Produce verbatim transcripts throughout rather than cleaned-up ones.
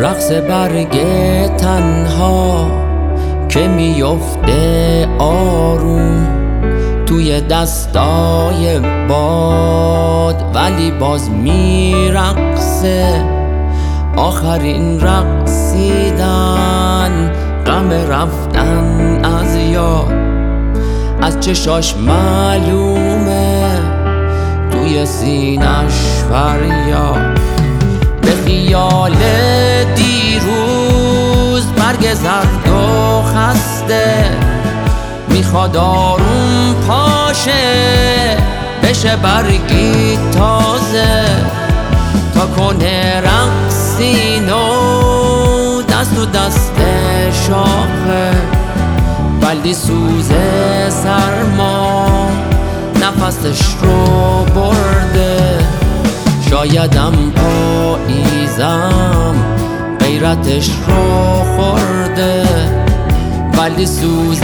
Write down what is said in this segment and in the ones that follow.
رقص برگ تنها که میفته آروم توی دستای باد، ولی باز میرقصه. آخرین رقصیدن، غم رفتن از یاد، از چشاش معلومه، توی سینش فریاد. به خیال دیروز برگ زرد و خسته، میخواد آروم پاشه بشه برگی تازه، تا کنه رقصینو دست و دست شاخه. ولی سوز سرما نفسش رو برده، شایدم پاییزم غیرتش رو خورده. ولی سوز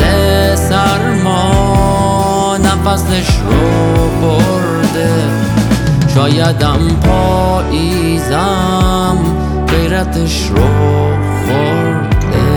سرما نفسش رو برده، شایدم پاییزم غیرتش رو خورده.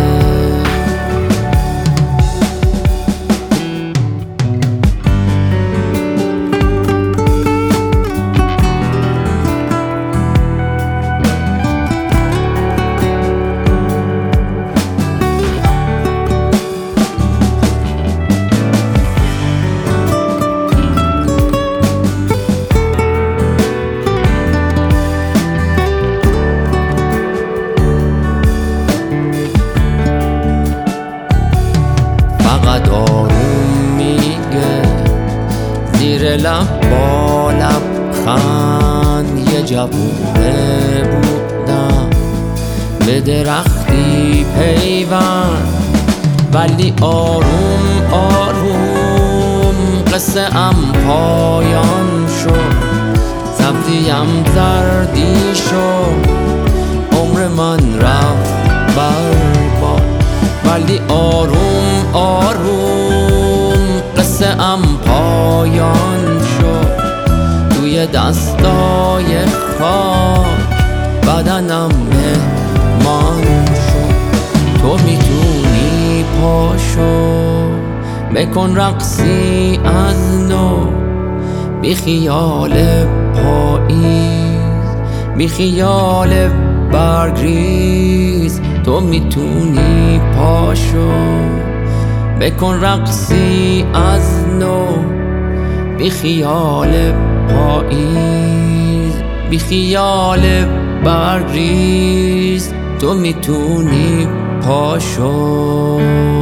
فقط آروم میگه زیر لب با لبخند، یه جوونه بودم به درختی پیوند. ولی آروم آروم قصه ام پایان شد، سبزیم زردی شد، عمر من رفت برباد. ولی آروم آروم قصه ام پایان شد، توی دستای خاک بدنم مهمان شد. تو میتونی پاشو بکن رقصی از نو، بی خیال پاییز، بی خیال برگریز. تو میتونی پاشو بکن رقصی از نو، بی خیال پاییز، بی خیال برگریز. تو میتونی پاشو